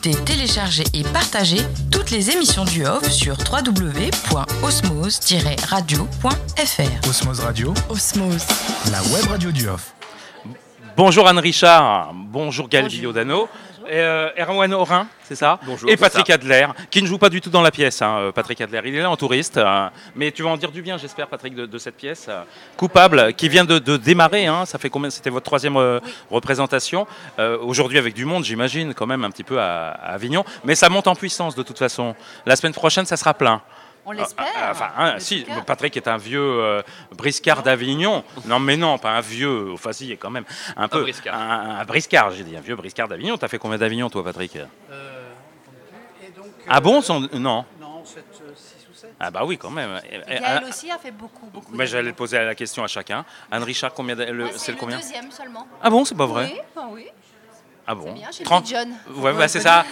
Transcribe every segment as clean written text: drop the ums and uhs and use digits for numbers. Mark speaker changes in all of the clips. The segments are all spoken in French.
Speaker 1: écouter, télécharger et partager toutes les émissions du Off sur www.osmose-radio.fr.
Speaker 2: Osmose Radio,
Speaker 1: Osmose,
Speaker 2: la web radio du Off.
Speaker 3: Bonjour Anne Richard, bonjour Gaël Biodano, Erwan Orin, c'est ça?
Speaker 4: Bonjour.
Speaker 3: Et Patrick Adler, qui ne joue pas du tout dans la pièce, Patrick Adler, il est là en touriste, mais tu vas en dire du bien j'espère Patrick de cette pièce, Coupable, qui vient de démarrer, ça fait combien, c'était votre troisième représentation, aujourd'hui avec du monde j'imagine quand même un petit peu à Avignon, mais ça monte en puissance de toute façon, la semaine prochaine ça sera plein.
Speaker 5: On l'espère.
Speaker 3: Si, Patrick est un vieux briscard d'Avignon. Non, mais non, pas un vieux. Enfin, si, quand même un peu. Un briscard, j'ai dit, un vieux briscard d'Avignon. T'as fait combien d'Avignon, toi, Patrick?
Speaker 6: Et donc,
Speaker 3: Ah bon Non.
Speaker 6: Non, 6 ou 7.
Speaker 3: Ah bah oui, quand même.
Speaker 5: Gaël aussi a fait beaucoup.
Speaker 3: Mais j'allais poser la question à chacun. Anne Richard, combien
Speaker 5: C'est le
Speaker 3: combien?
Speaker 5: deuxième seulement.
Speaker 3: Ah bon, c'est pas vrai?
Speaker 5: Oui.
Speaker 3: Ah bon?
Speaker 5: C'est bien, chez
Speaker 3: 30...
Speaker 5: Petit John.
Speaker 3: Ouais, bah, c'est ça.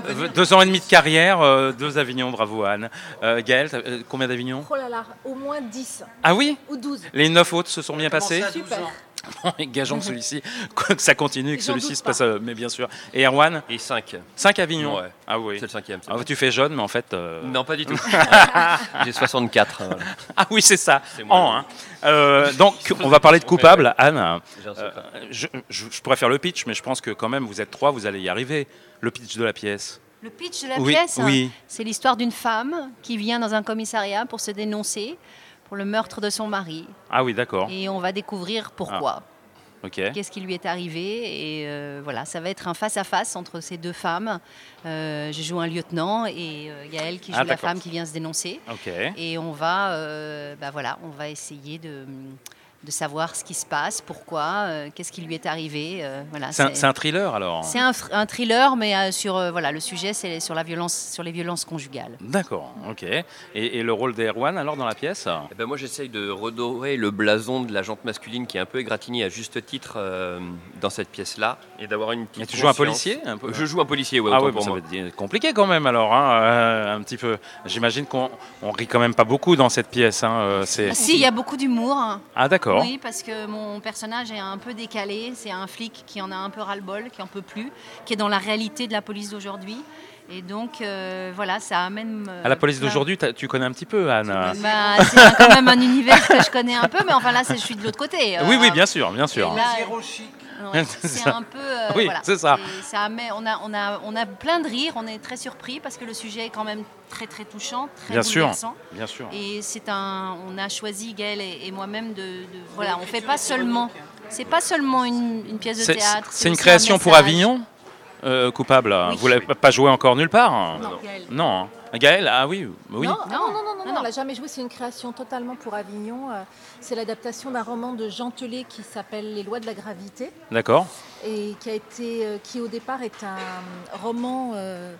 Speaker 3: 2 ans et demi de carrière, 2 Avignon, bravo Anne. Gaël, combien d'Avignon?
Speaker 7: Oh là là, au moins 10
Speaker 3: Ah oui?
Speaker 7: ou 12.
Speaker 3: Les 9 autres se sont bien passés?
Speaker 7: Super.
Speaker 3: Bon, et gageons que celui-ci, que ça continue, que
Speaker 7: J'en
Speaker 3: celui-ci
Speaker 7: doute
Speaker 3: se passe, mais bien sûr. Et Erwan?
Speaker 4: Et 5.
Speaker 3: 5 Avignon?
Speaker 4: Ouais.
Speaker 3: Ah oui.
Speaker 4: C'est le 5e.
Speaker 3: Ah, tu fais jeune, mais en fait...
Speaker 4: Non, pas du tout. J'ai 64. Voilà.
Speaker 3: Ah oui, c'est ça.
Speaker 4: C'est moi.
Speaker 3: En, donc, on va parler de Coupable. Anne,
Speaker 4: J'ai un secret.
Speaker 3: je pourrais faire le pitch, mais je pense que quand même, vous êtes 3, vous allez y arriver. Le pitch de la pièce.
Speaker 5: Le pitch de la
Speaker 3: Oui,
Speaker 5: pièce,
Speaker 3: oui.
Speaker 5: c'est l'histoire d'une femme qui vient dans un commissariat pour se dénoncer pour le meurtre de son mari.
Speaker 3: Ah oui, d'accord.
Speaker 5: Et on va découvrir pourquoi.
Speaker 3: Ok.
Speaker 5: Qu'est-ce qui lui est arrivé et voilà, ça va être un face-à-face entre ces deux femmes. Je joue un lieutenant et Gaël qui joue la
Speaker 3: d'accord.
Speaker 5: femme qui vient se dénoncer.
Speaker 3: Ok.
Speaker 5: Et on va, on va essayer de savoir ce qui se passe, pourquoi, qu'est-ce qui lui est arrivé. Voilà,
Speaker 3: C'est un thriller alors?
Speaker 5: c'est un thriller, mais sur le sujet, c'est sur la violence, sur les violences conjugales.
Speaker 3: D'accord, ok. Et le rôle d'Erwan alors dans la pièce?
Speaker 4: Eh ben moi, j'essaye de redorer le blason de la jante masculine qui est un peu égratigné à juste titre dans cette pièce-là et d'avoir une petite.
Speaker 3: Mais tu joues un
Speaker 4: conscience.
Speaker 3: policier un peu?
Speaker 4: Je joue un policier, ouais.
Speaker 3: Ah
Speaker 4: autant
Speaker 3: oui,
Speaker 4: pour
Speaker 3: ça
Speaker 4: moi.
Speaker 3: va être compliqué quand même alors, un petit peu. J'imagine qu'on rit quand même pas beaucoup dans cette pièce.
Speaker 5: Si, il y a beaucoup d'humour.
Speaker 3: Ah d'accord.
Speaker 5: Oui, parce que mon personnage est un peu décalé. C'est un flic qui en a un peu ras-le-bol, qui en peut plus, qui est dans la réalité de la police d'aujourd'hui. Et donc, voilà, ça amène...
Speaker 3: À la police d'aujourd'hui, tu connais un petit peu, Anne.
Speaker 5: C'est quand même un univers que je connais un peu, mais enfin là, je suis de l'autre côté.
Speaker 3: Oui, bien sûr, bien sûr.
Speaker 5: Et là,
Speaker 6: Zéro chic.
Speaker 5: ouais, c'est un peu...
Speaker 3: Oui,
Speaker 5: voilà.
Speaker 3: c'est ça.
Speaker 5: Et ça on a plein de rires, on est très surpris parce que le sujet est quand même très très touchant, très
Speaker 3: Bien sûr,
Speaker 5: bouleversant.
Speaker 3: bien sûr.
Speaker 5: Et on a choisi, Gaël et moi-même, voilà, on fait pas seulement... C'est pas seulement une pièce de théâtre.
Speaker 3: C'est une
Speaker 5: aussi
Speaker 3: création
Speaker 5: un
Speaker 3: pour
Speaker 5: message.
Speaker 3: Avignon, Coupable.
Speaker 5: Oui.
Speaker 3: Vous l'avez pas joué encore nulle part?
Speaker 7: Non, Gaël.
Speaker 3: Non. Gaël, ah oui. Oui.
Speaker 7: Non,
Speaker 5: Non,
Speaker 7: on l'a jamais joué. C'est une création totalement pour Avignon. C'est l'adaptation d'un roman de Jean Telet qui s'appelle Les lois de la gravité
Speaker 3: D'accord.
Speaker 7: et qui au départ est un roman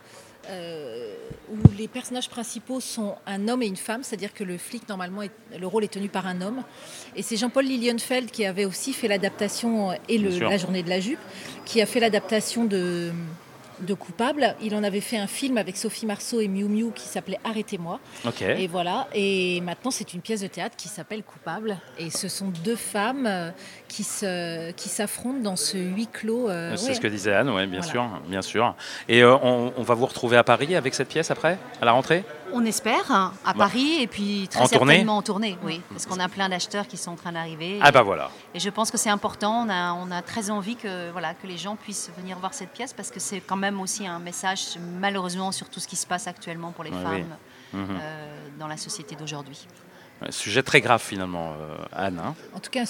Speaker 7: où les personnages principaux sont un homme et une femme, c'est-à-dire que le flic normalement le rôle est tenu par un homme. Et c'est Jean-Paul Lilienfeld qui avait aussi fait l'adaptation
Speaker 3: Bien sûr.
Speaker 7: La journée de la jupe, qui a fait l'adaptation de Coupable. Il en avait fait un film avec Sophie Marceau et Miu Miu qui s'appelait Arrêtez-moi.
Speaker 3: Ok.
Speaker 7: Et voilà. Et maintenant, c'est une pièce de théâtre qui s'appelle Coupable. Et ce sont deux femmes qui s'affrontent dans ce huis clos.
Speaker 3: C'est ce que disait Anne, oui, bien
Speaker 7: Voilà.
Speaker 3: sûr, bien sûr. Et on va vous retrouver à Paris avec cette pièce après, à la rentrée?
Speaker 5: On espère, à Paris et puis très
Speaker 3: En tournée
Speaker 5: certainement en tournée, oui. Parce qu'on a plein d'acheteurs qui sont en train d'arriver.
Speaker 3: Ah bah voilà.
Speaker 5: Et je pense que c'est important. On a très envie que les gens puissent venir voir cette pièce parce que c'est quand même aussi un message, malheureusement, sur tout ce qui se passe actuellement pour les
Speaker 3: Oui.
Speaker 5: femmes dans la société d'aujourd'hui.
Speaker 3: Un sujet très grave finalement, Anne.
Speaker 7: En tout cas,